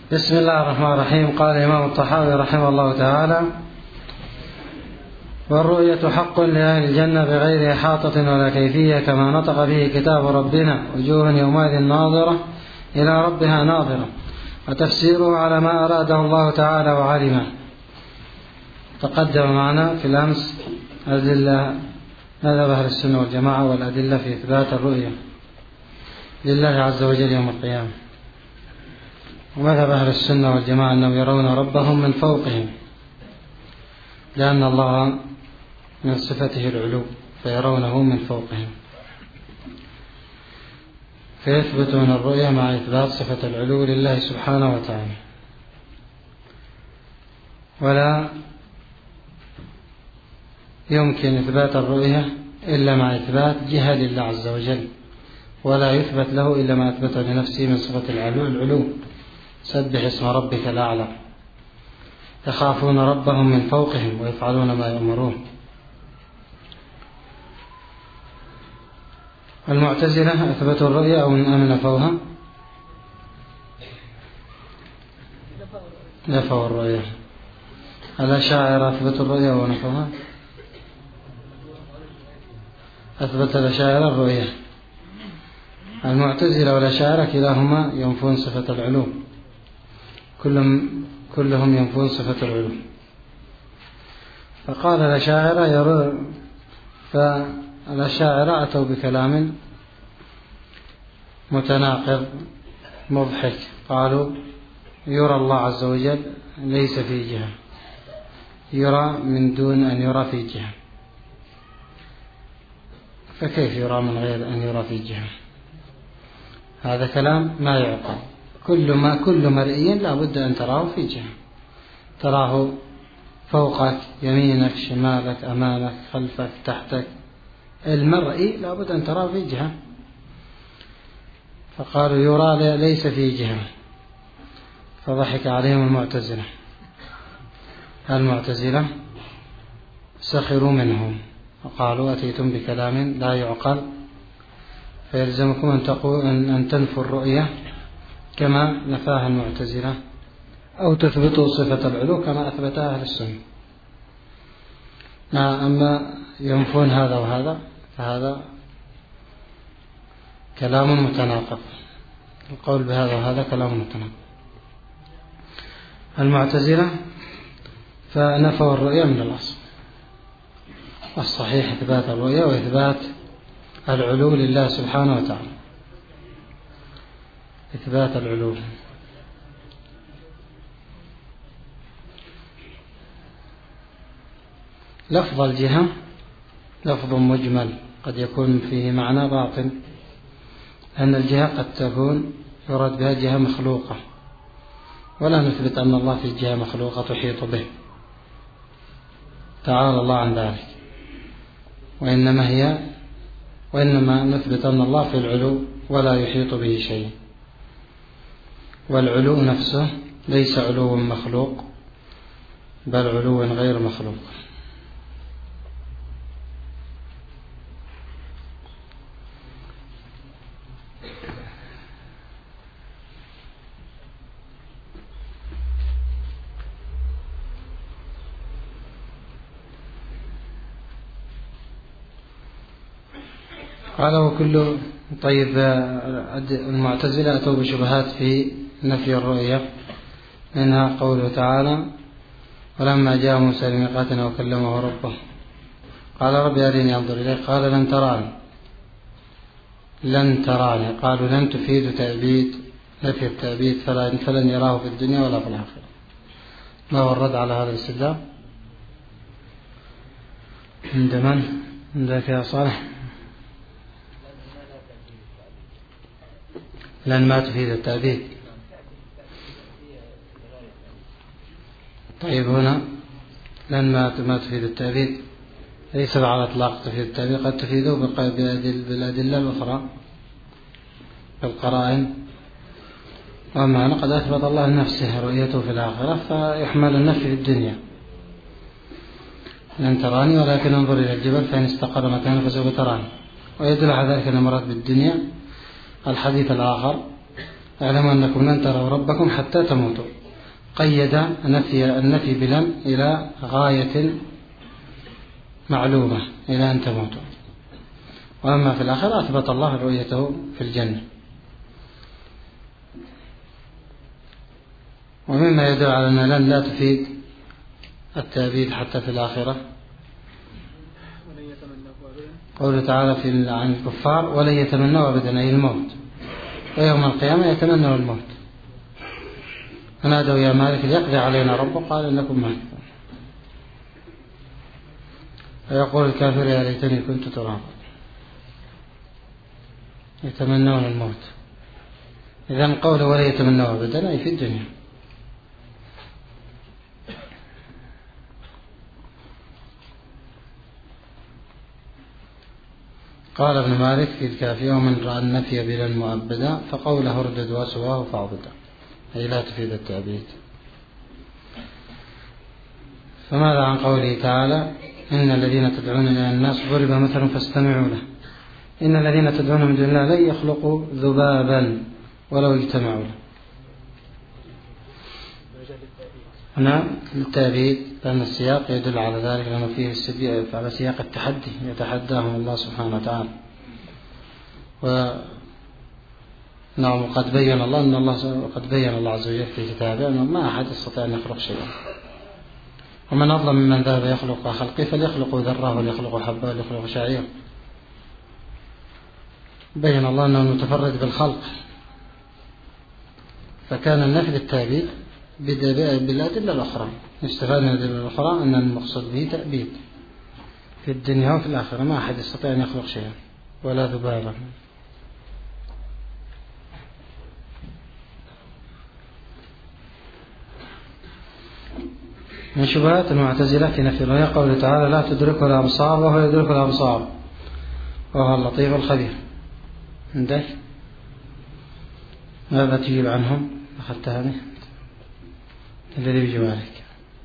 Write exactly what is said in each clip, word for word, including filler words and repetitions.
بسم الله الرحمن الرحيم. قال الإمام الطحاوي رحمه الله تعالى: والرؤية حق لأهل الجنة بغير إحاطة ولا كيفية، كما نطق به كتاب ربنا: وجوه يومئذ ناظرة إلى ربها ناظرة. وتفسيره على ما أراده الله تعالى وعلمه. تقدم معنا في الأمس أدلة مذهب أهل السنة والجماعة والأدلة في إثبات الرؤية لله عز وجل يوم القيامة. ومذهب أهل السنة والجماعة أنهم يرون ربهم من فوقهم، لأن الله من صفته العلو فيرونه من فوقهم، فيثبتون الرؤية مع إثبات صفة العلو لله سبحانه وتعالى. ولا يمكن إثبات الرؤية إلا مع إثبات جهة لله عز وجل، ولا يثبت له إلا ما أثبته لنفسه من صفة العلو العلو سبح اسم ربك الأعلى. يخافون ربهم من فوقهم ويفعلون ما يأمرون. المعتزلة أثبتوا الرؤية أو أم نفوها؟ نفوا الرؤية. الأشاعرة أثبتوا الرؤية أو نفوها؟ أثبت الأشاعرة الرؤية. المعتزلة والأشاعرة كلاهما ينفون صفة العلو، كلهم كلهم ينفون صفة العلو. فقال الأشاعرة يرى فالأشاعرة أتوا بكلام متناقض مضحك. قالوا: يرى الله عز وجل ليس في جهة، يرى من دون أن يرى في جهة. فكيف يرى من غير أن يرى في جهة؟ هذا كلام ما يعقل. كل ما كل مرئي لا بد أن تراه في جهة، تراه فوقك، يمينك، شمالك، أمامك، خلفك، تحتك. المرئي لا بد أن تراه في جهة. فقالوا يرى ليس في جهة، فضحك عليهم المعتزلة. المعتزلة سخروا منهم وقالوا: أتيتم بكلام لا يعقل، فيلزمكم أن تقول أن تنفوا الرؤية كما نفاها المعتزلة، أو تثبتوا صفة العلو كما أثبتها أهل السنة. أما ينفون هذا وهذا فهذا كلام متناقض. القول بهذا وهذا كلام متناقض. المعتزلة فنفوا الرؤية من الأصل. الصحيح إثبات الرؤية وإثبات العلو لله سبحانه وتعالى. إثبات العلو. لفظ الجهة لفظ مجمل قد يكون فيه معنى باطن، أن الجهة قد تكون يراد بها جهة مخلوقة، ولا نثبت أن الله في جهة مخلوقة تحيط به، تعالى الله عن ذلك. وإنما هي وإنما نثبت أن الله في العلو ولا يحيط به شيء. والعلو نفسه ليس علو مخلوق، بل علو غير مخلوق. قال: وكل طيب المعتزلة أتوا بشبهات في نفي الرؤية، منها قوله تعالى: ولما جاء موسى لميقاتنا وكلمه ربه قال رب أرني أنظر إليك قال لن تراني لن تراني قالوا لن تفيد تأبيد، نفي التأبيد فلن يراه في الدنيا ولا في الآخرة. ما هو الرد على هذا الاستدلال عند من؟ عندك يا صالح؟ لن ما تفيد التأبيد. طيب هنا لن ما تفيد التأبيد ليس على إطلاق تفيد التأبيد، قد تفيده بالأدلة الأخرى بالقرائن. وأما قد أثبت الله لنفسه رؤيته في الآخرة فيحمل النفي في الدنيا. لن تراني ولكن انظر إلى الجبل فإن استقر مكانه فسوف تراني. ويدل على ذلك المراد بالدنيا الحديث الآخر اعلموا أنكم لن تروا ربكم حتى تموتوا. قيد نفي النفي بلن إلى غاية معلومة إلى أن تموتوا. وأما في الآخرة أثبت الله رؤيته في الجنة. ومما يدل على أن لن لا تفيد التأبيد حتى في الآخرة قوله تعالى في عن الكفار ولن يتمنوا أبدا أي الموت، ويوم القيامة يتمنوا الموت. فنادوا يا مالك ليقضي علينا ربك قال إنكم مالك. فيقول الكافر يا ليتني كنت ترابا. يتمنون الموت. إذن قوله ولا يتمنوا أبدا أي في الدنيا. قال ابن مالك في الكافية ومن رأى النفي بلا مؤبدا فقوله اردد وسواه فاعبدا، أي لا تفيد التأبيد. فماذا عن قوله تعالى إن الذين تدعون إلى الناس ضرب مثل فاستمعوا له. إن الذين تدعون من دون الله لن يخلقوا ذبابا ولو اجتمعوا له. هنا التأبيد لأن السياق يدل على ذلك، لأنه فيه السبيل على سياق التحدي يتحداهم الله سبحانه وتعالى. و نعم قد بين الله أن الله قد بين الله عز وجل في كتابه أنه ما أحد يستطيع أن يخلق شيئا. ومن أظلم ممن ذهب يخلق خلقه فليخلق ذرة وليخلق حبة وليخلق شعير. بين الله أنه متفرد بالخلق، فكان النفي التأبيد بالأدلة الأخرى. يستفاد من الأدلة الأخرى أن المقصود به تأبيد في الدنيا وفي الآخرة. ما أحد يستطيع أن يخلق شيئا ولا ذبابا. من شبهات المعتزلة في نفي الرؤيا قوله تعالى لا تدركه الأبصار وهو يدرك الأبصار وهو اللطيف الخبير. عندك ماذا تجيب عنهم؟ أخذت هذه الذي بيجي عليك.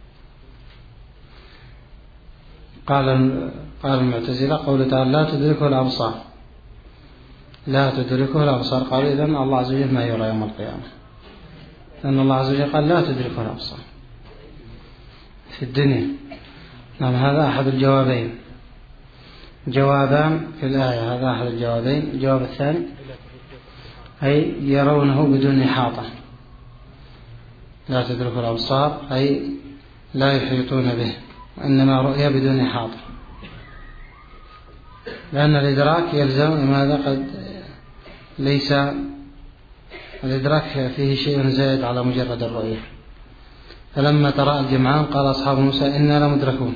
قال قال المعتزلة قوله تعالى لا تدركه الأبصار لا تدركه الأبصار. قالوا إذن الله عز وجل ما يرى يوم القيامة، لأن الله عز وجل قال لا تدركه الأبصار في الدنيا. نعم هذا أحد الجوابين، جوابان في الآية. هذا أحد الجوابين. الجواب الثاني أي يرونه بدون إحاطة. لا تدرك الأبصار أي لا يحيطون به، وإنما رؤية بدون إحاطة، لأن الإدراك يلزم ماذا قد ليس الإدراك فيه شيء زائد على مجرد الرؤية. فلما ترى الجمعان قال أصحاب موسى إنا لمدركون.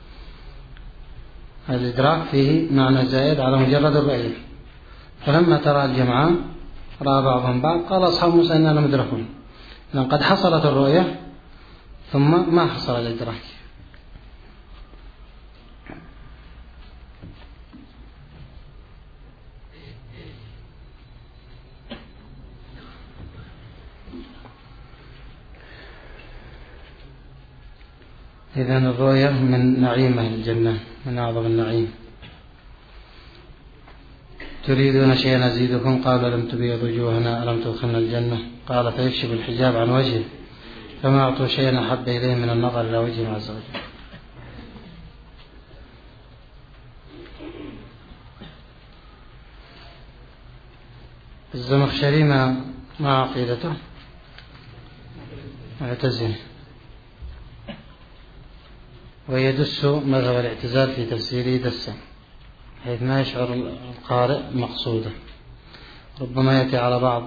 الإدراك فيه معنى زائد على مجرد الرؤية. فلما ترى الجمعان رأى بعضهم بعض قال أصحاب موسى إنا لمدركون، لأن قد حصلت الرؤية ثم ما حصل الإدراك. إذن الرؤية من نعيم أهل الجنة، من أعظم النعيم. تريدون شيئا أزيدكم قالوا لم تبيض وجوهنا ألم تدخلنا الجنة قال فيكشف الحجاب عن وجهه فما أعطوا شيئا أحب إليه من النظر إلى وجهه عز وجل. الزمخشري ما ما عقيدته معتزلي، ويدس مذهب الاعتزال في تفسيره دسا حيث ما يشعر القارئ مقصوده. ربما يأتي على بعض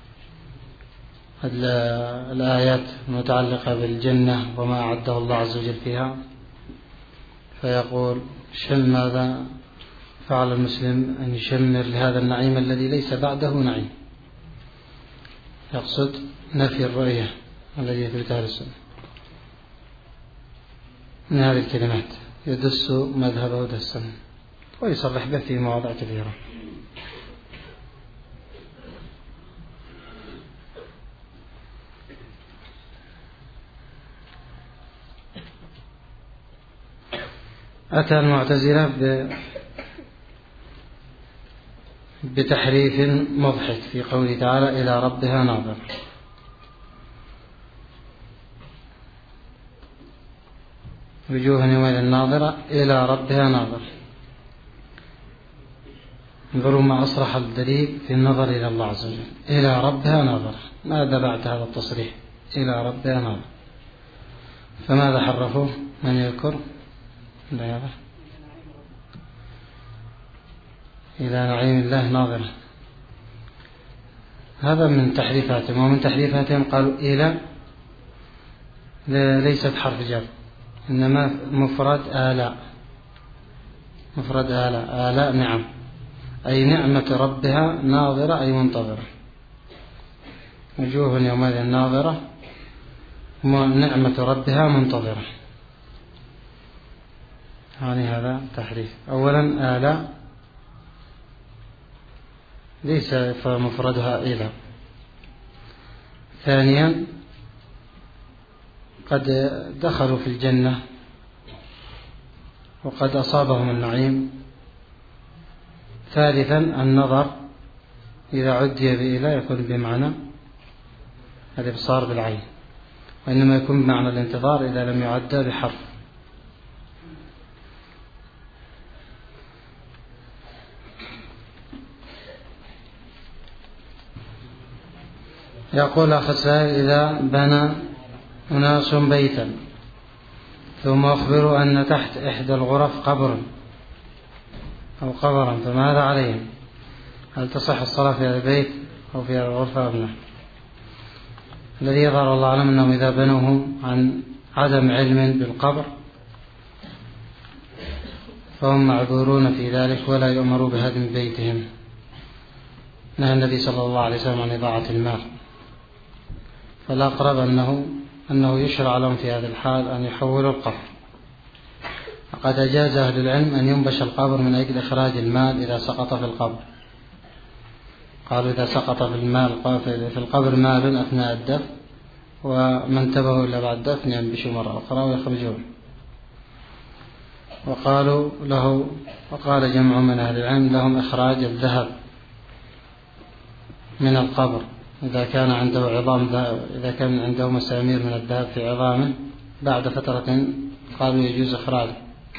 الآيات المتعلقة بالجنة وما أعده الله عز وجل فيها فيقول شل ماذا فعل المسلم أن يشمر لهذا النعيم الذي ليس بعده نعيم. يقصد نفي الرؤية الذي يثبتها السنة من هذه الكلمات. يدس مذهبه دسا ويصرح به في مواضع كثيرة. أتى المعتزلة بتحريف مضحك في قوله تعالى إلى ربها ناظرة. وجوه يومئذ ناظرة إلى ربها ناظرة. انظروا ما أصرح الدليل في النظر إلى الله عز وجل، إلى ربها ناظرة. ماذا بعد هذا التصريح؟ إلى ربها ناظرة. فماذا حرفوه؟ من يذكر؟ لا، إلى نعيم الله ناظرة. هذا من تحريفاتهم. ومن تحريفاتهم قالوا إلى ليست حرف جر، إنما مفرد آلاء. مفرد آلاء، آلاء نعم، أي نعمة ربها ناظرة أي منتظرة. وجوه يومئذ ناظرة، نعمة ربها منتظرة. يعني هذا تحريف. أولا آلاء ليس فمفردها إلى. ثانيا قد دخلوا في الجنة وقد أصابهم النعيم. ثالثا النظر إذا عدي بإلى يكون بمعنى الإبصار بالعين، وإنما يكون بمعنى الانتظار إذا لم يعد بحرف. يقول أخ السائل: إذا بنى أناس بيتا ثم أخبروا أن تحت إحدى الغرف قبر أو قبرا فماذا عليهم؟ هل تصح الصلاة في هذا البيت أو في هذه الغرفة أم لا؟ الذي يظهر الله أعلم أنهم إذا بنوه عن عدم علم بالقبر فهم معذورون في ذلك ولا يؤمروا بهدم بيتهم. نهى النبي صلى الله عليه وسلم عن إضاعة المال، فالأقرب أنه أنه يشرع لهم في هذا الحال أن يحولوا القبر. وقد أجاز أهل العلم أن ينبش القبر من أجل إخراج المال إذا سقط في القبر. قالوا إذا سقط في المال في القبر مال أثناء الدفن وما انتبهوا إلا بعد الدفن ينبشوا مرة أخرى ويخرجون. وقالوا له وقال جمع من أهل العلم لهم إخراج الذهب من القبر إذا كان عنده عظام إذا كان عنده مسامير من الذهب في عظامه بعد فترة قالوا يجوز إخراجه.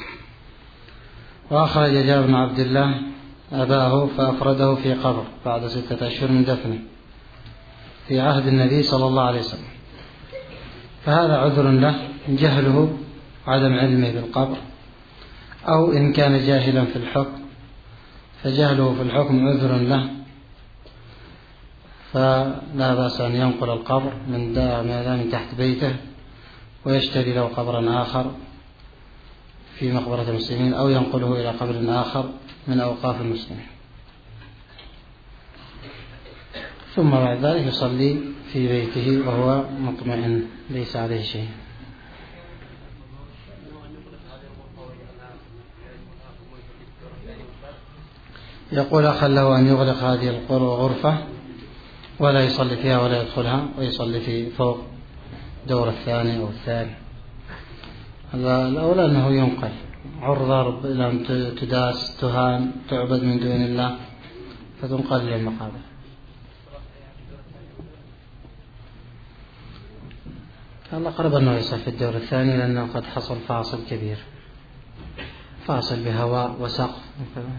وأخرج جابر بن عبد الله أباه فأفرده في قبر بعد ستة أشهر من دفنه في عهد النبي صلى الله عليه وسلم، فهذا عذر له جهله عدم علمه بالقبر، أو إن كان جاهلا في الحكم فجهله في الحكم عذر له، فلا بأس أن ينقل القبر من دار من تحت بيته ويشتري له قبرا آخر في مقبرة المسلمين أو ينقله إلى قبر آخر من أوقاف المسلمين، ثم بعد ذلك يصلي في بيته وهو مطمئن ليس عليه شيء. يقول أخل له أن يغلق هذه الغرفة ولا يصلي فيها ولا يدخلها ويصلي في فوق دور الثاني أو الثاني. هذا الأولى أنه ينقل عرضة إلى أن تداس تهان تعبد من دون الله فتنقل للمقابر. الأقرب أنه يصل في الدور الثاني لأنه قد حصل فاصل كبير، فاصل بهواء وسقف وكذا.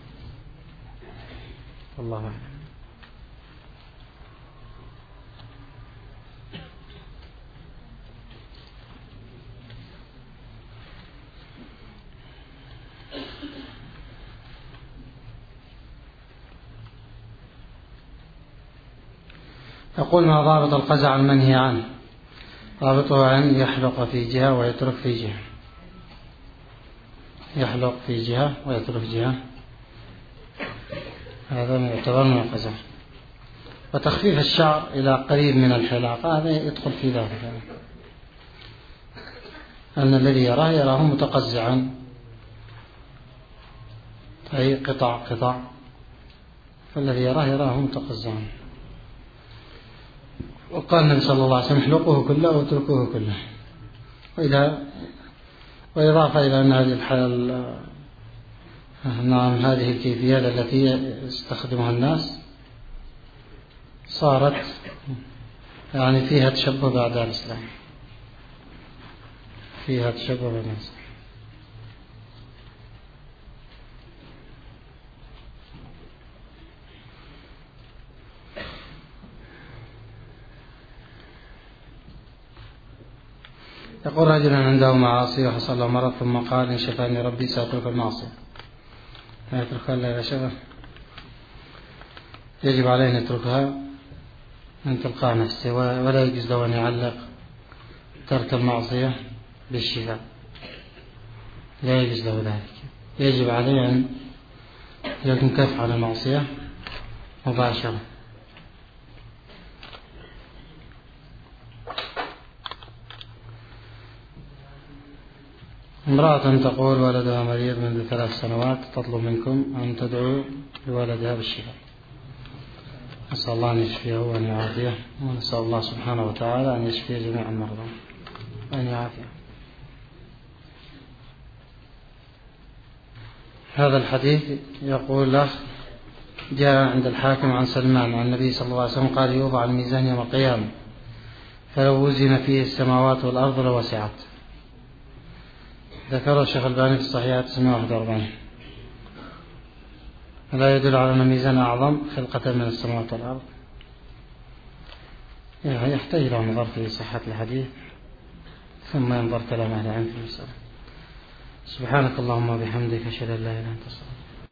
الله أعلم. يقول: ما ضابط القزع المنهي عنه؟ ضابطه أن يحلق في جهة ويترك في جهة، يحلق في جهة ويترك جهة، هذا يعتبر من القزع. وتخفيف الشعر إلى قريب من الحلاق هذا يدخل في ذلك، أن الذي يراه يراه متقزعا أي قطع قطع، فالذي يراه يراه متقزعا. وقال النبي صلى الله عليه وسلم: احلقوه كله واتركوه كله. وإذا وإضافة إلى أن هذه نعم، هذه الكيفية التي يستخدمها الناس صارت يعني فيها تشبه بأعداء الإسلام، فيها تشبه بالناس. يقول رجل عنده معاصي وحصل له مرض ثم قال إن شفاني ربي سأترك المعصية، لا يتركها إلا إذا شفى. يجب عليه أن يتركها من تلقاء نفسه، ولا يجوز له أن يعلق ترك المعصية بالشفاء، لا يجوز له ذلك. يجب عليه أن ينكف على المعصية مباشرة. امرأة تقول ولدها مريض منذ ثلاث سنوات، تطلب منكم أن تدعوا لولدها بالشفاء. نسأل الله أن يشفيه وأن يعافيه، ونسأل الله سبحانه وتعالى أن يشفي جميع المرضى وأن يعافيه. هذا الحديث يقول له جاء عند الحاكم عن سلمان عن النبي صلى الله عليه وسلم قال يوضع الميزان يوم القيامة فلو وزن فيه السماوات والأرض لوسعت. ذكر الشيخ الباني في الصحيحة تسعمائة وواحد وأربعين. لا يدل على أن الميزان أعظم خلقة من السماوات والأرض. يحتاج إلى نظر في صحة الحديث ثم ينظر كلام أهل العلم في المسألة. سبحانك اللهم وبحمدك أشهد أن لا إله إلا أنت أستغفرك.